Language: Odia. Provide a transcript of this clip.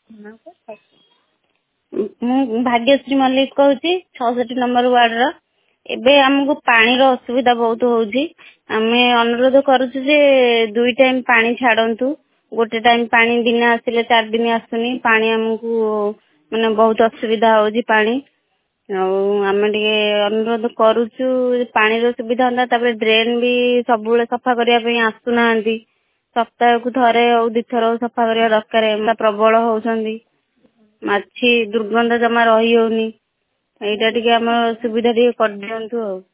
ମୁଁ ଭାଗ୍ୟଶ୍ରୀ ମଲ୍ଲିକ କହୁଛି 66 ନମ୍ବର ୱାର୍ଡର। ଏବେ ଆମକୁ ପାଣିର ଅସୁବିଧା ବହୁତ ହଉଛି। ଆମେ ଅନୁରୋଧ କରୁଛୁ ଯେ 2 ଟାଇମ୍ ପାଣି ଛାଡନ୍ତୁ। ଗୋଟେ ଟାଇମ୍ ପାଣି ଦିନେ ଆସିଲେ 4 ଦିନ ଆସୁନି। ପାଣି ଆମକୁ ମାନେ ବହୁତ ଅସୁବିଧା ହଉଛି ପାଣି। ଆଉ ଆମେ ଟିକେ ଅନୁରୋଧ କରୁଛୁ ପାଣିର ସୁବିଧା ହୁଅନ୍ତା। ତାପରେ ଡ୍ରେନ୍ ବି ସବୁବେଳେ ସଫା କରିବା ପାଇଁ ଆସୁନାହାନ୍ତି। ସପ୍ତାହକୁ ଥରେ ଆଉ 2 ଥର ସଫା କରିବା ଦରକାର। ପ୍ରବଳ ହଉଛନ୍ତି, ମାଛି ଦୁର୍ଗନ୍ଧ ଜମା ରହି ହଉନି। ଏଇଟା ଟିକେ ଆମର ସୁବିଧା ଟିକେ କରିଦିଅନ୍ତୁ ଆଉ।